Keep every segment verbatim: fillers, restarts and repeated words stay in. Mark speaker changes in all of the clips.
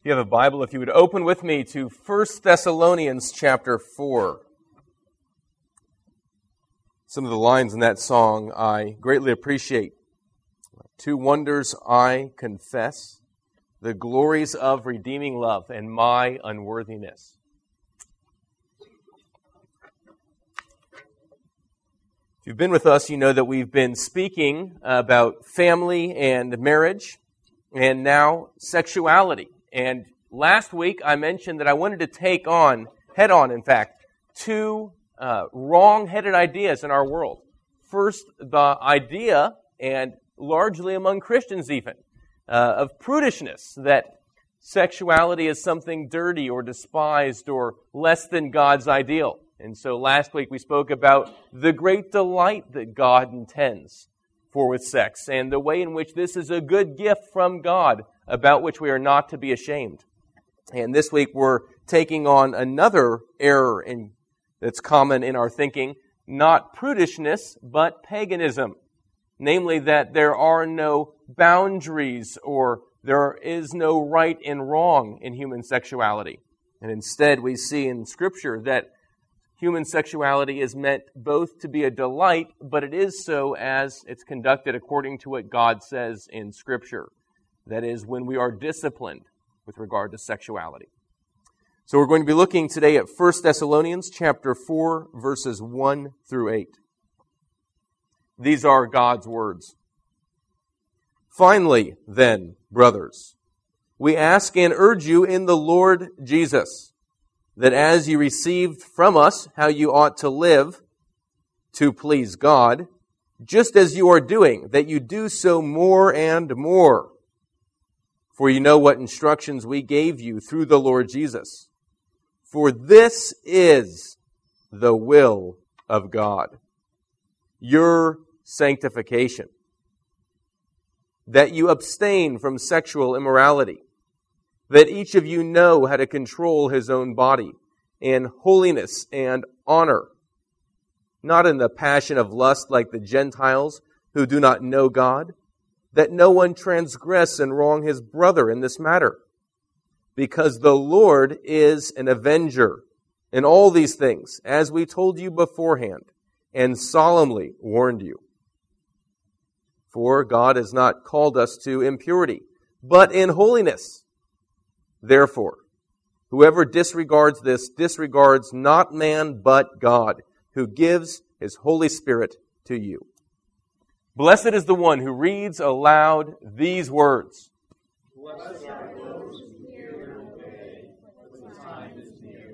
Speaker 1: you have a Bible, if you would open with me to First Thessalonians chapter four. Some of the lines in that song I greatly appreciate. Two wonders I confess, the glories of redeeming love and my unworthiness. If you've been with us, you know that we've been speaking about family and marriage, and now sexuality. And last week I mentioned that I wanted to take on, head on in fact, two uh, wrong-headed ideas in our world. First, the idea, and largely among Christians even, uh, of prudishness, that sexuality is something dirty or despised or less than God's ideal. And so last week we spoke about the great delight that God intends for with sex and the way in which this is a good gift from God about which we are not to be ashamed. And this week we're taking on another error in, that's common in our thinking, not prudishness, but paganism. Namely that there are no boundaries or there is no right and wrong in human sexuality. And instead we see in Scripture that human sexuality is meant both to be a delight, but it is so as it's conducted according to what God says in Scripture. That is, when we are disciplined with regard to sexuality. So we're going to be looking today at First Thessalonians chapter four, verses one through eight. These are God's words. Finally, then, brothers, we ask and urge you in the Lord Jesus, that as you received from us how you ought to live to please God, just as you are doing, that you do so more and more. For you know what instructions we gave you through the Lord Jesus. For this is the will of God, your sanctification, that you abstain from sexual immorality, that each of you know how to control his own body in holiness and honor, not in the passion of lust like the Gentiles who do not know God, that no one transgress and wrong his brother in this matter, because the Lord is an avenger in all these things, as we told you beforehand and solemnly warned you. For God has not called us to impurity, but in holiness. Therefore, whoever disregards this disregards not man but God, who gives His Holy Spirit to you. Blessed is the one who reads aloud these words. Blessed are those who hear and obey, for the time is near.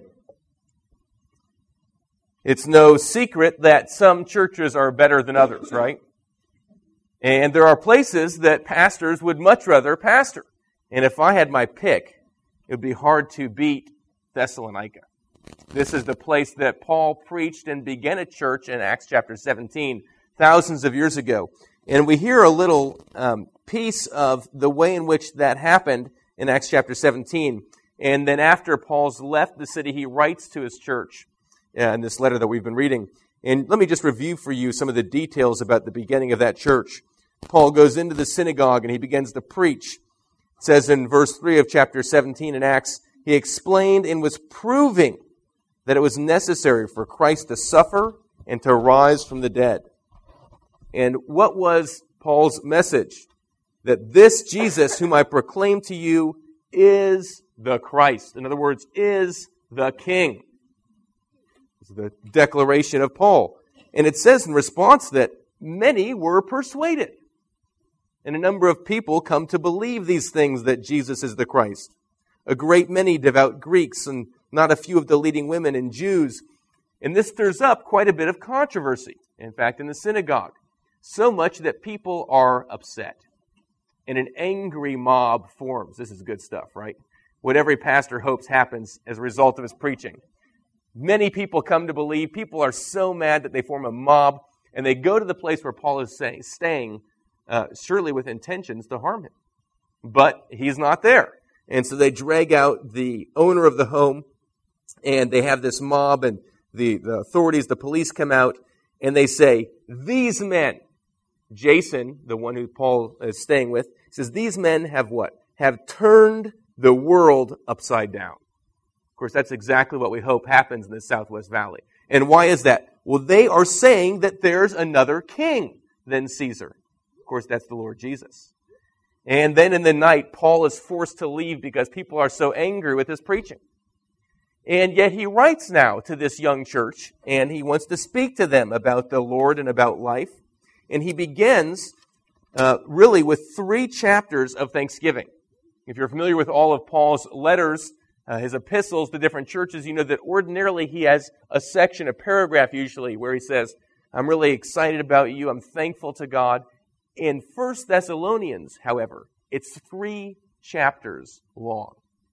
Speaker 1: It's no secret that some churches are better than others, right? And there are places that pastors would much rather pastor. And if I had my pick, it would be hard to beat Thessalonica. This is the place that Paul preached and began a church in Acts chapter seventeen, thousands of years ago. And we hear a little um, piece of the way in which that happened in Acts chapter seventeen. And then after Paul's left the city, he writes to his church uh, in this letter that we've been reading. And let me just review for you some of the details about the beginning of that church. Paul goes into the synagogue and he begins to preach. It says in verse three of chapter seventeen in Acts, he explained and was proving that it was necessary for Christ to suffer and to rise from the dead. And what was Paul's message? That this Jesus whom I proclaim to you is the Christ. In other words, is the King. This is the declaration of Paul. And it says in response that many were persuaded. And a number of people come to believe these things, that Jesus is the Christ. A great many devout Greeks and not a few of the leading women and Jews. And this stirs up quite a bit of controversy, in fact, in the synagogue. So much that people are upset. And an angry mob forms. This is good stuff, right? What every pastor hopes happens as a result of his preaching. Many people come to believe. People are so mad that they form a mob, and they go to the place where Paul is saying, staying, uh, surely with intentions to harm him. But he's not there. And so they drag out the owner of the home, and they have this mob, and the, the authorities, the police come out, and they say, these men, Jason, the one who Paul is staying with, says, these men have what? Have turned the world upside down. Of course, that's exactly what we hope happens in the Southwest Valley. And why is that? Well, they are saying that there's another king than Caesar. Of course, that's the Lord Jesus. And then in the night, Paul is forced to leave because people are so angry with his preaching. And yet he writes now to this young church, and he wants to speak to them about the Lord and about life. And he begins uh, really with three chapters of thanksgiving. If you're familiar with all of Paul's letters, uh, his epistles to different churches, you know that ordinarily he has a section, a paragraph usually, where he says, I'm really excited about you, I'm thankful to God. In First Thessalonians, however, it's three chapters long.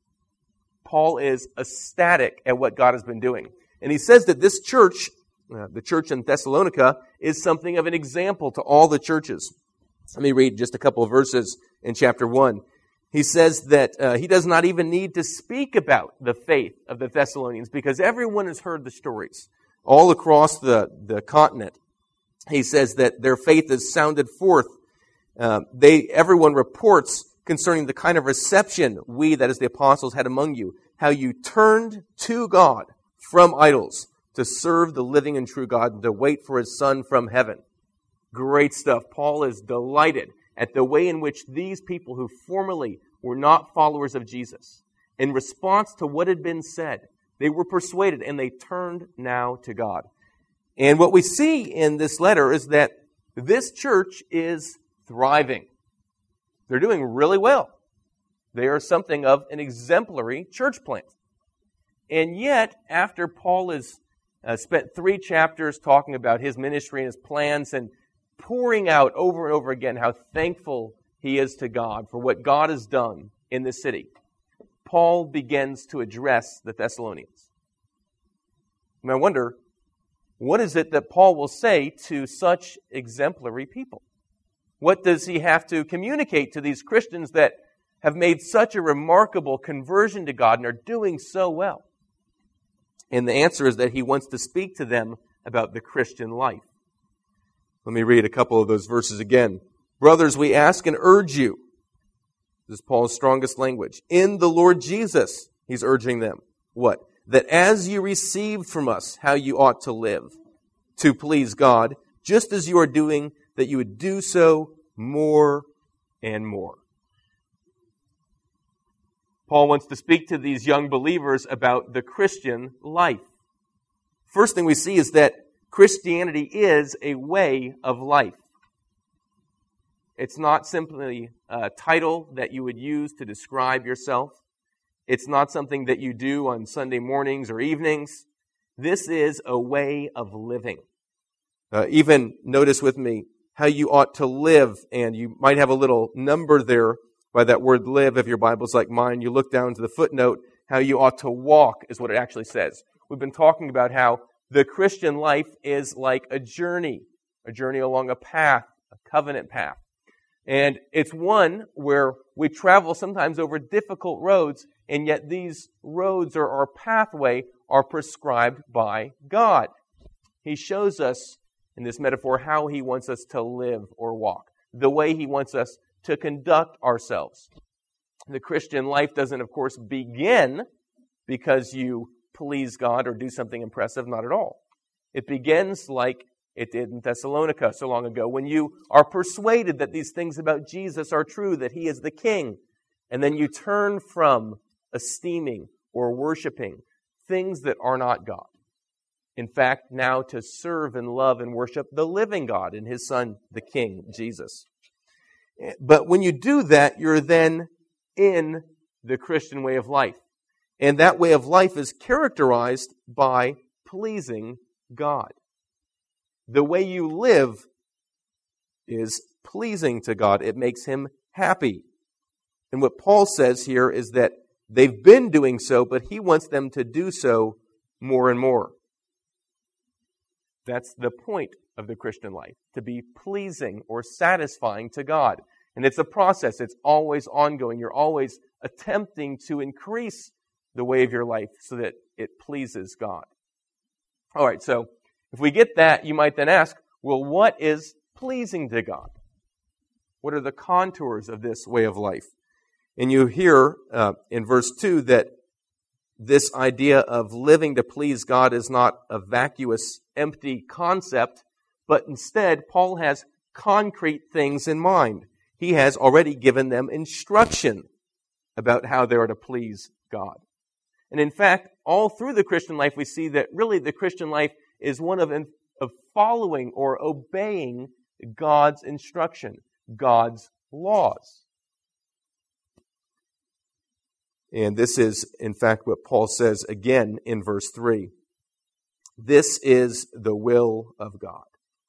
Speaker 1: Paul is ecstatic at what God has been doing. And he says that this church, uh, the church in Thessalonica, is something of an example to all the churches. Let me read just a couple of verses in chapter one. He says that uh, he does not even need to speak about the faith of the Thessalonians because everyone has heard the stories all across the, the continent. He says that their faith is sounded forth. Uh, they, everyone reports concerning the kind of reception we, that is the apostles, had among you, how you turned to God from idols to serve the living and true God and to wait for His Son from heaven. Great stuff. Paul is delighted at the way in which these people who formerly were not followers of Jesus, in response to what had been said, they were persuaded and they turned now to God. And what we see in this letter is that this church is thriving. They're doing really well. They are something of an exemplary church plant. And yet, after Paul has uh, spent three chapters talking about his ministry and his plans and pouring out over and over again how thankful he is to God for what God has done in this city, Paul begins to address the Thessalonians. And I wonder, what is it that Paul will say to such exemplary people? What does he have to communicate to these Christians that have made such a remarkable conversion to God and are doing so well? And the answer is that he wants to speak to them about the Christian life. Let me read a couple of those verses again. Brothers, we ask and urge you, this is Paul's strongest language, in the Lord Jesus, he's urging them, what? That as you received from us how you ought to live, to please God, just as you are doing, that you would do so more and more. Paul wants to speak to these young believers about the Christian life. First thing we see is that Christianity is a way of life. It's not simply a title that you would use to describe yourself. It's not something that you do on Sunday mornings or evenings. This is a way of living. Uh, even notice with me how you ought to live, and you might have a little number there by that word live if your Bible's like mine. You look down to the footnote, how you ought to walk is what it actually says. We've been talking about how the Christian life is like a journey, a journey along a path, a covenant path. And it's one where we travel sometimes over difficult roads, and yet these roads or our pathway are prescribed by God. He shows us in this metaphor how He wants us to live or walk, the way He wants us to conduct ourselves. The Christian life doesn't, of course, begin because you please God or do something impressive, not at all. It begins like it did in Thessalonica so long ago, when you are persuaded that these things about Jesus are true, that He is the King, and then you turn from esteeming or worshiping things that are not God. In fact, now to serve and love and worship the living God and His Son, the King, Jesus. But when you do that, you're then in the Christian way of life. And that way of life is characterized by pleasing God. The way you live is pleasing to God. It makes Him happy. And what Paul says here is that they've been doing so, but he wants them to do so more and more. That's the point of the Christian life, to be pleasing or satisfying to God. And it's a process. It's always ongoing. You're always attempting to increase the way of your life so that it pleases God. All right, so if we get that, you might then ask, well, what is pleasing to God? What are the contours of this way of life? And you hear uh, in verse two that this idea of living to please God is not a vacuous, empty concept, but instead Paul has concrete things in mind. He has already given them instruction about how they are to please God. And in fact, all through the Christian life, we see that really the Christian life is one of, of following or obeying God's instruction, God's laws. And this is, in fact, what Paul says again in verse three. This is the will of God.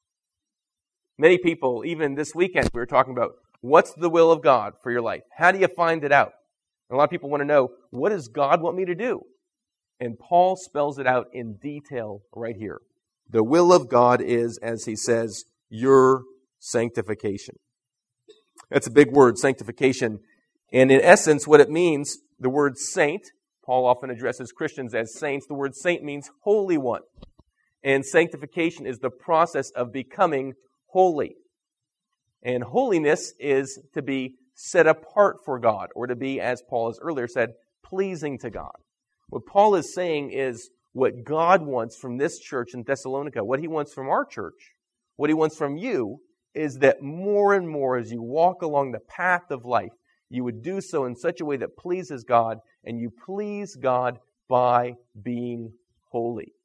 Speaker 1: Many people, even this weekend, we were talking about what's the will of God for your life? How do you find it out? And a lot of people want to know, what does God want me to do? And Paul spells it out in detail right here. The will of God is, as he says, your sanctification. That's a big word, sanctification. And in essence, what it means, the word saint, Paul often addresses Christians as saints. The word saint means holy one. And sanctification is the process of becoming holy. And holiness is to be set apart for God, or to be, as Paul has earlier said, pleasing to God. What Paul is saying is what God wants from this church in Thessalonica, what he wants from our church, what he wants from you, is that more and more as you walk along the path of life, you would do so in such a way that pleases God, and you please God by being holy,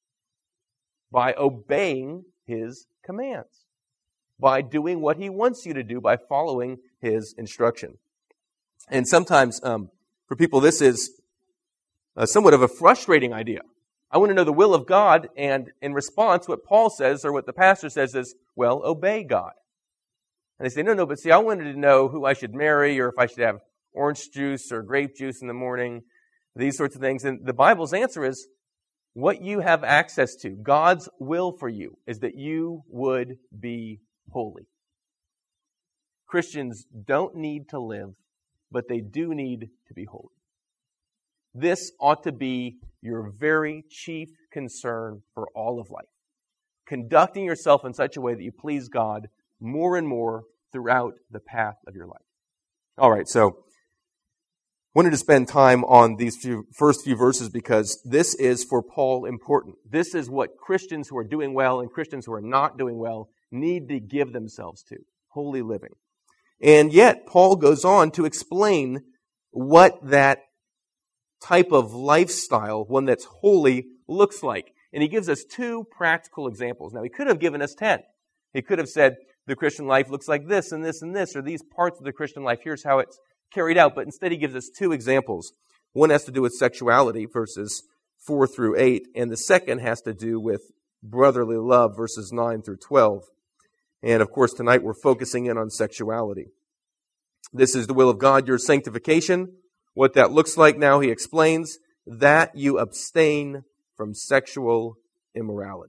Speaker 1: by obeying His commands, by doing what He wants you to do, by following His instruction. And sometimes, um, for people, this is uh, somewhat of a frustrating idea. I want to know the will of God, and in response, what Paul says, or what the pastor says is, well, obey God. And they say, no, no, but see, I wanted to know who I should marry, or if I should have orange juice or grape juice in the morning, these sorts of things. And the Bible's answer is, what you have access to, God's will for you, is that you would be holy. Christians don't need to live, but they do need to be holy. This ought to be your very chief concern for all of life. Conducting yourself in such a way that you please God more and more throughout the path of your life. All right, so wanted to spend time on these few, first few verses because this is for Paul important. This is what Christians who are doing well and Christians who are not doing well need to give themselves to, holy living. And yet, Paul goes on to explain what that type of lifestyle, one that's holy, looks like. And he gives us two practical examples. Now, he could have given us ten. He could have said, the Christian life looks like this and this and this, or these parts of the Christian life, here's how it's carried out. But instead, he gives us two examples. One has to do with sexuality, verses four through eight, and the second has to do with brotherly love, verses nine through twelve. And of course, tonight we're focusing in on sexuality. This is the will of God, your sanctification. What that looks like now, he explains, that you abstain from sexual immorality.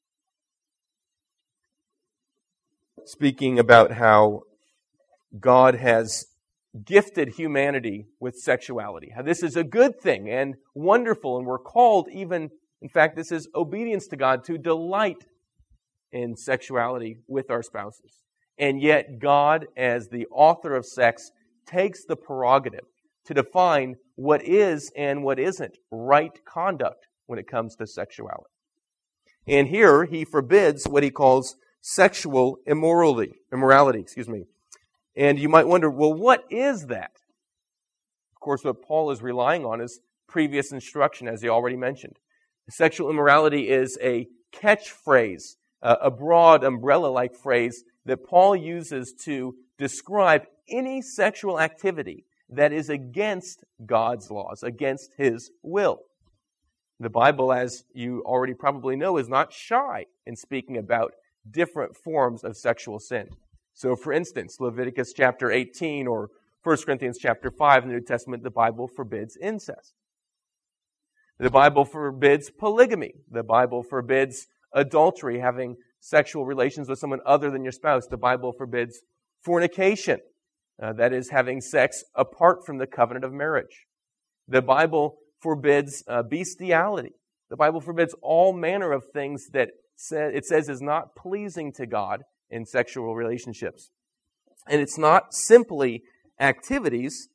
Speaker 1: Speaking about how God has gifted humanity with sexuality. How this is a good thing and wonderful, and we're called even, in fact, this is obedience to God, to delight in sexuality with our spouses. And yet God, as the author of sex, takes the prerogative to define what is and what isn't right conduct when it comes to sexuality. And here he forbids what he calls sexual immorality, immorality, excuse me. And you might wonder, well, what is that? Of course, what Paul is relying on is previous instruction, as he already mentioned. Sexual immorality is a catchphrase, a broad umbrella-like phrase that Paul uses to describe any sexual activity that is against God's laws, against His will. The Bible, as you already probably know, is not shy in speaking about different forms of sexual sin. So, for instance, Leviticus chapter eighteen or First Corinthians chapter five in the New Testament, the Bible forbids incest. The Bible forbids polygamy. The Bible forbids adultery, having sexual relations with someone other than your spouse. The Bible forbids fornication, uh, that is, having sex apart from the covenant of marriage. The Bible forbids uh, bestiality. The Bible forbids all manner of things that say, it says is not pleasing to God in sexual relationships. And it's not simply activities,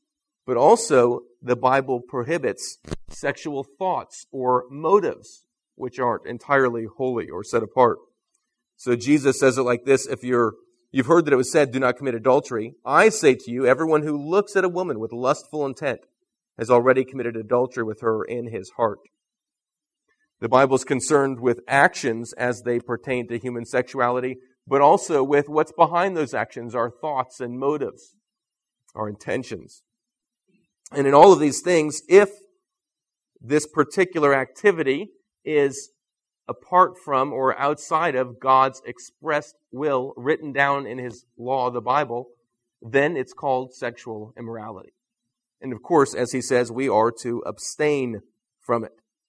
Speaker 1: But also, the Bible prohibits sexual thoughts or motives which aren't entirely holy or set apart. So Jesus says it like this, if you're, you've heard that it was said, do not commit adultery. I say to you, everyone who looks at a woman with lustful intent has already committed adultery with her in his heart. The Bible is concerned with actions as they pertain to human sexuality, but also with what's behind those actions, our thoughts and motives, our intentions. And in all of these things, if this particular activity is apart from or outside of God's expressed will written down in His law, the Bible, then it's called sexual immorality. And of course, as he says, we are to abstain from it.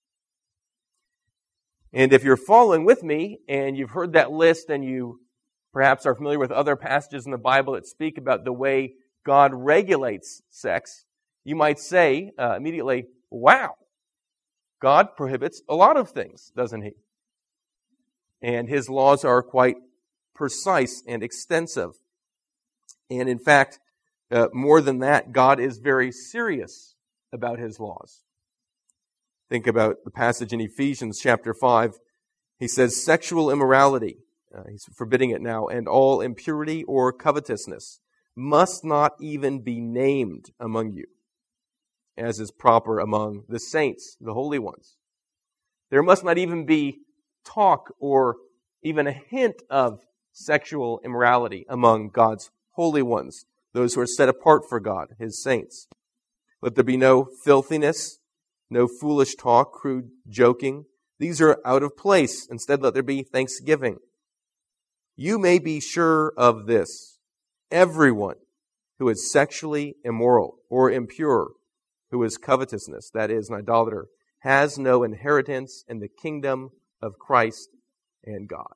Speaker 1: And if you're following with me and you've heard that list and you perhaps are familiar with other passages in the Bible that speak about the way God regulates sex, you might say uh, immediately, wow, God prohibits a lot of things, doesn't He? And His laws are quite precise and extensive. And in fact, uh, more than that, God is very serious about His laws. Think about the passage in Ephesians chapter five. He says, sexual immorality, uh, he's forbidding it now, and all impurity or covetousness must not even be named among you, as is proper among the saints, the holy ones. There must not even be talk or even a hint of sexual immorality among God's holy ones, those who are set apart for God, His saints. Let there be no filthiness, no foolish talk, crude joking. These are out of place. Instead, let there be thanksgiving. You may be sure of this. Everyone who is sexually immoral or impure, who is covetousness, that is, an idolater, has no inheritance in the kingdom of Christ and God.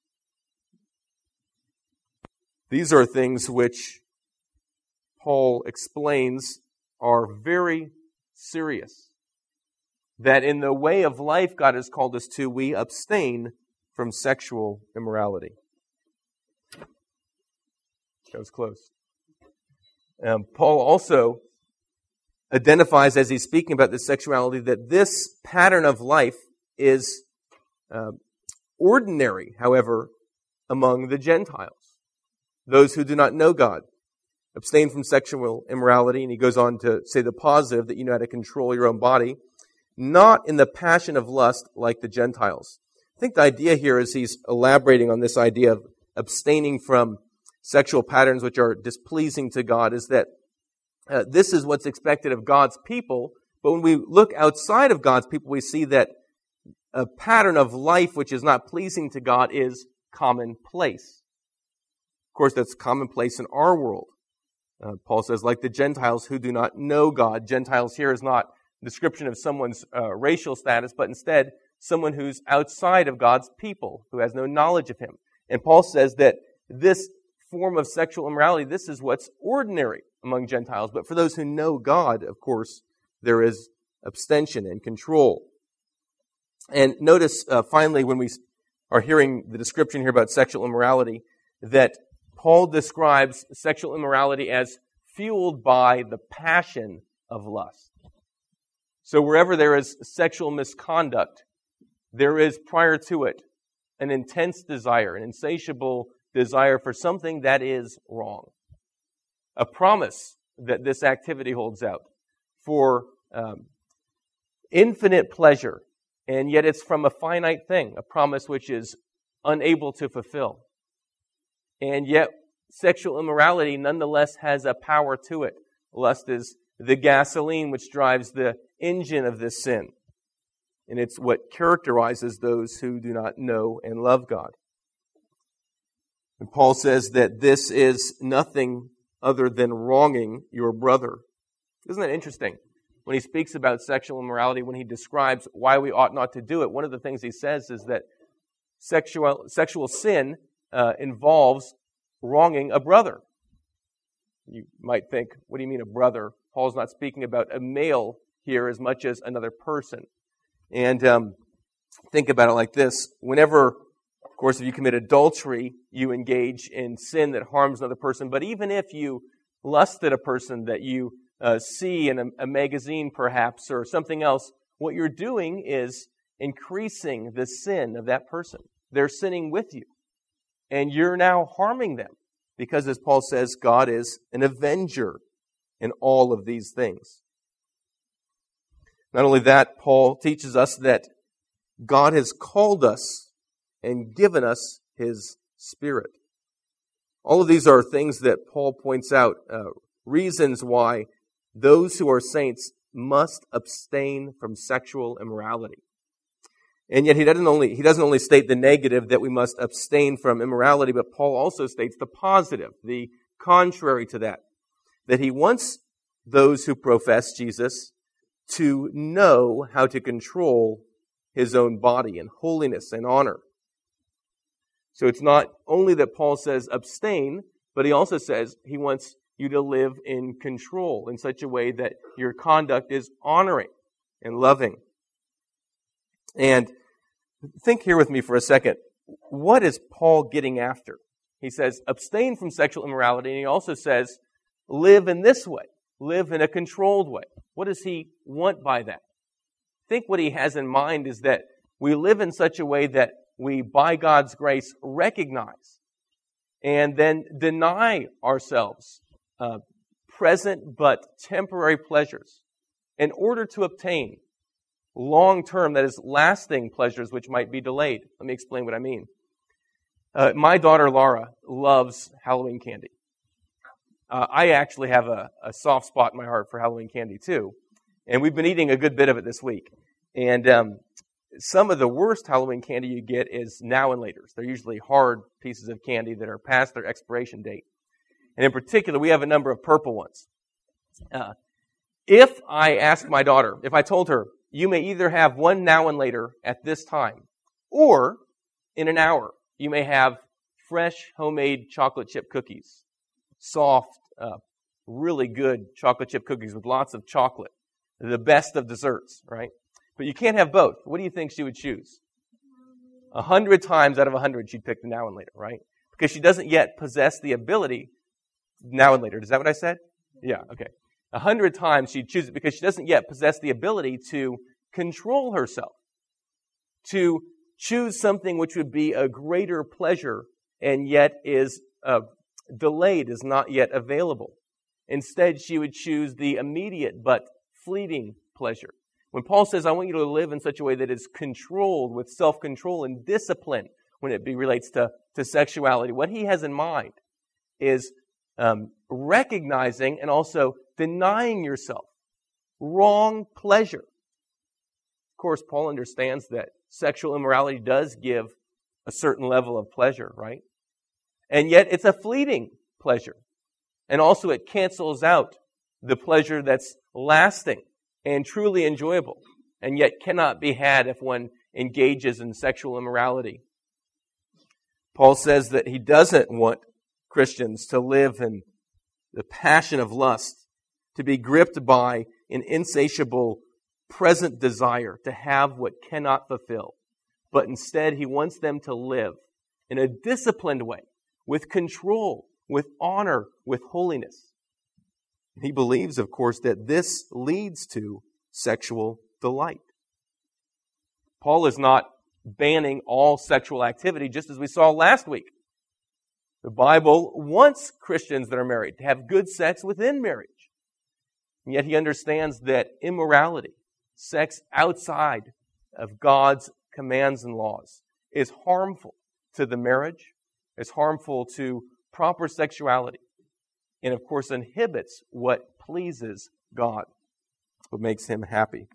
Speaker 1: These are things which Paul explains are very serious. That in the way of life God has called us to, we abstain from sexual immorality. That was close. Um, Paul also identifies, as he's speaking about this sexuality, that this pattern of life is uh, ordinary, however, among the Gentiles, those who do not know God. Abstain from sexual immorality, and he goes on to say the positive, that you know how to control your own body, not in the passion of lust like the Gentiles. I think the idea here is he's elaborating on this idea of abstaining from sexual patterns which are displeasing to God, is that uh, this is what's expected of God's people, but when we look outside of God's people, we see that a pattern of life which is not pleasing to God is commonplace. Of course, that's commonplace in our world. Uh, Paul says, like the Gentiles who do not know God. Gentiles here is not a description of someone's uh, racial status, but instead someone who's outside of God's people, who has no knowledge of Him. And Paul says that this form of sexual immorality, this is what's ordinary among Gentiles. But for those who know God, of course, there is abstention and control. And notice, uh, finally, when we are hearing the description here about sexual immorality, that Paul describes sexual immorality as fueled by the passion of lust. So wherever there is sexual misconduct, there is prior to it an intense desire, an insatiable desire for something that is wrong. A promise that this activity holds out for um, infinite pleasure, and yet it's from a finite thing, a promise which is unable to fulfill. And yet, sexual immorality nonetheless has a power to it. Lust is the gasoline which drives the engine of this sin. And it's what characterizes those who do not know and love God. And Paul says that this is nothing other than wronging your brother. Isn't that interesting? When he speaks about sexual immorality, when he describes why we ought not to do it, one of the things he says is that sexual, sexual sin Uh, involves wronging a brother. You might think, what do you mean a brother? Paul's not speaking about a male here as much as another person. And um, think about it like this. Whenever, of course, if you commit adultery, you engage in sin that harms another person. But even if you lust at a person that you uh, see in a, a magazine perhaps or something else, what you're doing is increasing the sin of that person. They're sinning with you. And you're now harming them. Because as Paul says, God is an avenger in all of these things. Not only that, Paul teaches us that God has called us and given us His Spirit. All of these are things that Paul points out, uh, reasons why those who are saints must abstain from sexual immorality. And yet he doesn't only he doesn't only state the negative that we must abstain from immorality, but Paul also states the positive, the contrary to that, that he wants those who profess Jesus to know how to control his own body in holiness and honor. So it's not only that Paul says abstain, but he also says he wants you to live in control in such a way that your conduct is honoring and loving. And think here with me for a second. What is Paul getting after? He says, abstain from sexual immorality, and he also says, live in this way. Live in a controlled way. What does he want by that? I think what he has in mind is that we live in such a way that we, by God's grace, recognize and then deny ourselves uh, present but temporary pleasures in order to obtain long-term, that is, lasting pleasures which might be delayed. Let me explain what I mean. Uh, my daughter Laura loves Halloween candy. Uh, I actually have a, a soft spot in my heart for Halloween candy too, and we've been eating a good bit of it this week. And um, some of the worst Halloween candy you get is now and laters. They're usually hard pieces of candy that are past their expiration date. And in particular, we have a number of purple ones. Uh, if I asked my daughter, if I told her, you may either have one now and later at this time, or in an hour, you may have fresh homemade chocolate chip cookies. Soft, uh, really good chocolate chip cookies with lots of chocolate. The best of desserts, right? But you can't have both. What do you think she would choose? A hundred times out of a hundred, she'd pick the now and later, right? Because she doesn't yet possess the ability, now and later. Is that what I said? Yeah, okay. A hundred times she'd choose it because she doesn't yet possess the ability to control herself, to choose something which would be a greater pleasure and yet is uh, delayed, is not yet available. Instead, she would choose the immediate but fleeting pleasure. When Paul says, I want you to live in such a way that is controlled with self-control and discipline when it be relates to, to sexuality, what he has in mind is um, recognizing and also denying yourself wrong pleasure. Of course, Paul understands that sexual immorality does give a certain level of pleasure, right? And yet it's a fleeting pleasure. And also it cancels out the pleasure that's lasting and truly enjoyable, and yet cannot be had if one engages in sexual immorality. Paul says that he doesn't want Christians to live in the passion of lust, to be gripped by an insatiable present desire to have what cannot fulfill. But instead, he wants them to live in a disciplined way, with control, with honor, with holiness. He believes, of course, that this leads to sexual delight. Paul is not banning all sexual activity, just as we saw last week. The Bible wants Christians that are married to have good sex within marriage. And yet he understands that immorality, sex outside of God's commands and laws, is harmful to the marriage, is harmful to proper sexuality, and of course inhibits what pleases God, what makes him happy.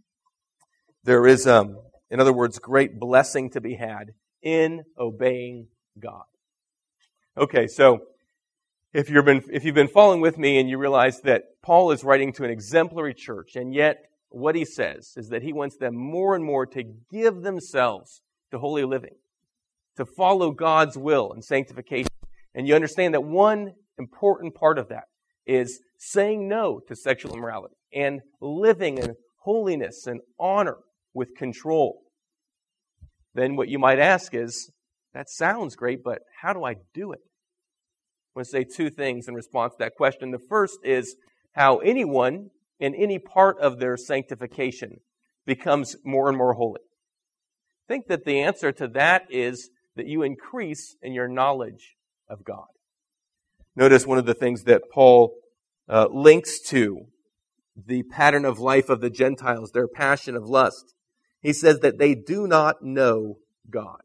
Speaker 1: There is, um, in other words, great blessing to be had in obeying God. Okay, so if you've been if you've been following with me and you realize that Paul is writing to an exemplary church, and yet what he says is that he wants them more and more to give themselves to holy living, to follow God's will and sanctification. And you understand that one important part of that is saying no to sexual immorality and living in holiness and honor with control. Then what you might ask is, that sounds great, but how do I do it? I want to say two things in response to that question. The first is how anyone in any part of their sanctification becomes more and more holy? I think that the answer to that is that you increase in your knowledge of God. Notice one of the things that Paul uh, links to the pattern of life of the Gentiles, their passion of lust. He says that they do not know God.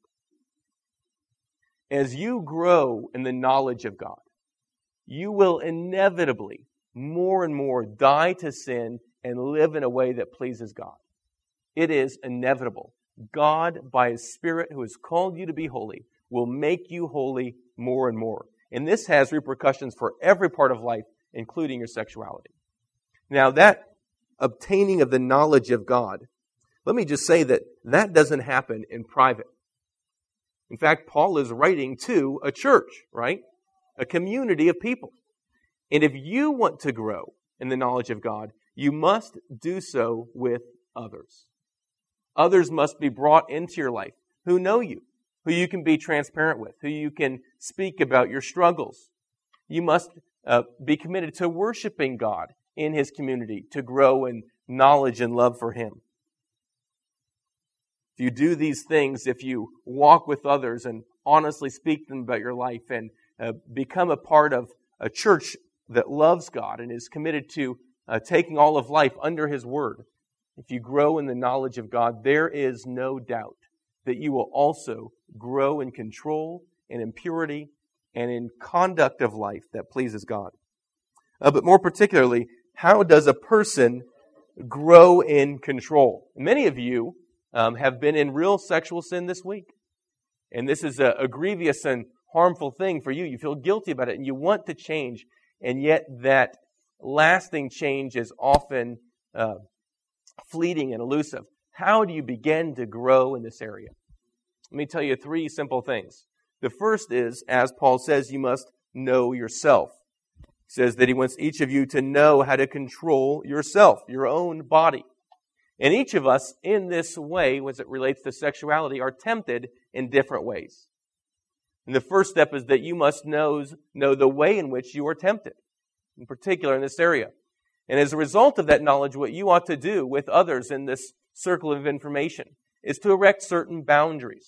Speaker 1: As you grow in the knowledge of God, you will inevitably more and more die to sin and live in a way that pleases God. It is inevitable. God, by His Spirit, who has called you to be holy, will make you holy more and more. And this has repercussions for every part of life, including your sexuality. Now, that obtaining of the knowledge of God, let me just say that that doesn't happen in private. In fact, Paul is writing to a church, right? A community of people. And if you want to grow in the knowledge of God, you must do so with others. Others must be brought into your life who know you, who you can be transparent with, who you can speak about your struggles. You must uh, be committed to worshiping God in His community, to grow in knowledge and love for Him. If you do these things, if you walk with others and honestly speak to them about your life and uh, become a part of a church that loves God and is committed to uh, taking all of life under His Word, if you grow in the knowledge of God, there is no doubt that you will also grow in control and in purity and in conduct of life that pleases God. Uh, but more particularly, how does a person grow in control? Many of you um, have been in real sexual sin this week. And this is a, a grievous and harmful thing for you. You feel guilty about it and you want to change. And yet that lasting change is often uh, fleeting and elusive. How do you begin to grow in this area? Let me tell you three simple things. The first is, as Paul says, you must know yourself. He says that he wants each of you to know how to control yourself, your own body. And each of us in this way, as it relates to sexuality, are tempted in different ways. And the first step is that you must know, know the way in which you are tempted, in particular in this area. And as a result of that knowledge, what you ought to do with others in this circle of information is to erect certain boundaries.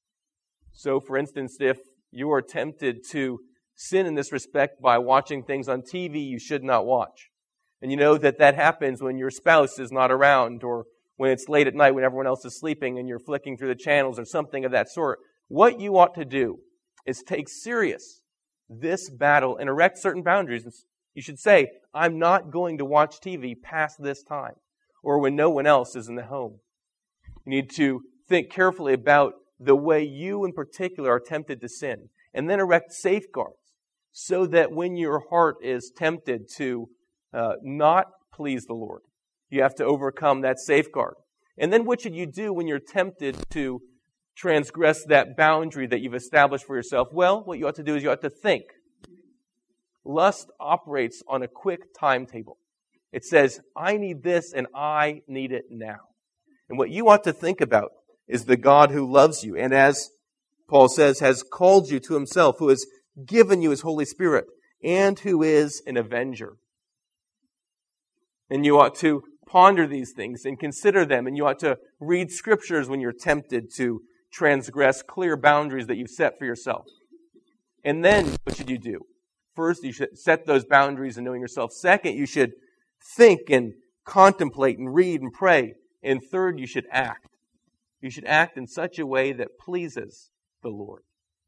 Speaker 1: So, for instance, if you are tempted to sin in this respect by watching things on T V you should not watch, and you know that that happens when your spouse is not around or when it's late at night when everyone else is sleeping and you're flicking through the channels or something of that sort, what you ought to do is take serious this battle and erect certain boundaries. You should say, I'm not going to watch T V past this time or when no one else is in the home. You need to think carefully about the way you in particular are tempted to sin, and then erect safeguards so that when your heart is tempted to uh, not please the Lord, you have to overcome that safeguard. And then what should you do when you're tempted to transgress that boundary that you've established for yourself? Well, what you ought to do is you ought to think. Lust operates on a quick timetable. It says, I need this and I need it now. And what you ought to think about is the God who loves you and, as Paul says, has called you to Himself, who has given you His Holy Spirit, and who is an avenger. And you ought to ponder these things and consider them, and you ought to read Scriptures when you're tempted to transgress clear boundaries that you've set for yourself. And then, what should you do? First, you should set those boundaries in knowing yourself. Second, you should think and contemplate and read and pray. And third, you should act. You should act in such a way that pleases the Lord.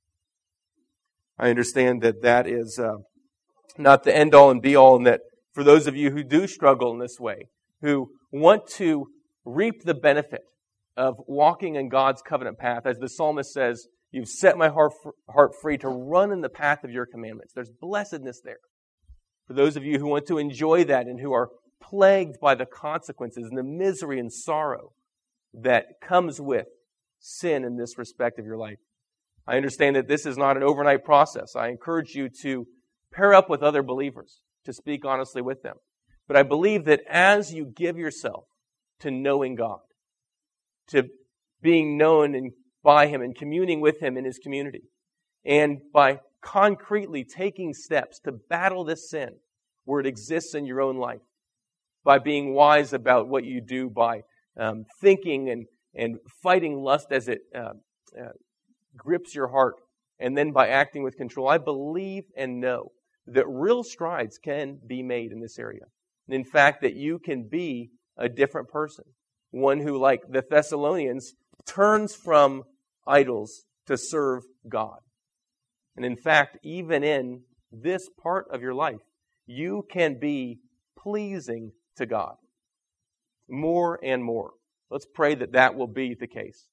Speaker 1: I understand that that is uh, not the end-all and be-all, and that for those of you who do struggle in this way, who want to reap the benefit of walking in God's covenant path, as the psalmist says, you've set my heart, heart free to run in the path of your commandments. There's blessedness there. For those of you who want to enjoy that and who are plagued by the consequences and the misery and sorrow that comes with sin in this respect of your life, I understand that this is not an overnight process. I encourage you to pair up with other believers, to speak honestly with them. But I believe that as you give yourself to knowing God, to being known and by Him and communing with Him in His community, and by concretely taking steps to battle this sin, where it exists in your own life, by being wise about what you do, by um, thinking and, and fighting lust as it uh, uh, grips your heart, and then by acting with control. I believe and know that real strides can be made in this area. And in fact, that you can be a different person. One who, like the Thessalonians, turns from idols to serve God. And in fact, even in this part of your life, you can be pleasing to God more and more. Let's pray that that will be the case.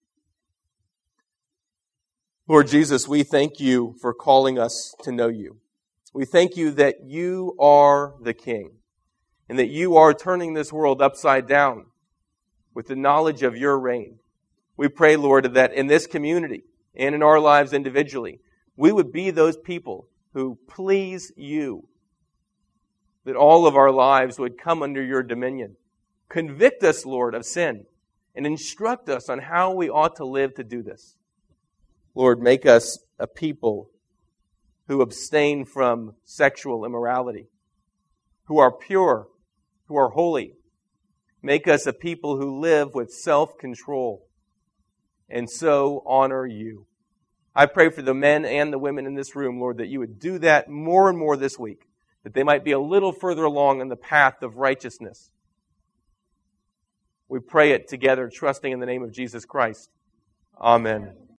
Speaker 1: Lord Jesus, we thank you for calling us to know you. We thank you that you are the King and that you are turning this world upside down with the knowledge of your reign. We pray, Lord, that in this community and in our lives individually, we would be those people who please you, that all of our lives would come under your dominion. Convict us, Lord, of sin and instruct us on how we ought to live to do this. Lord, make us a people who abstain from sexual immorality, who are pure, who are holy. Make us a people who live with self-control and so honor you. I pray for the men and the women in this room, Lord, that you would do that more and more this week, that they might be a little further along in the path of righteousness. We pray it together, trusting in the name of Jesus Christ. Amen.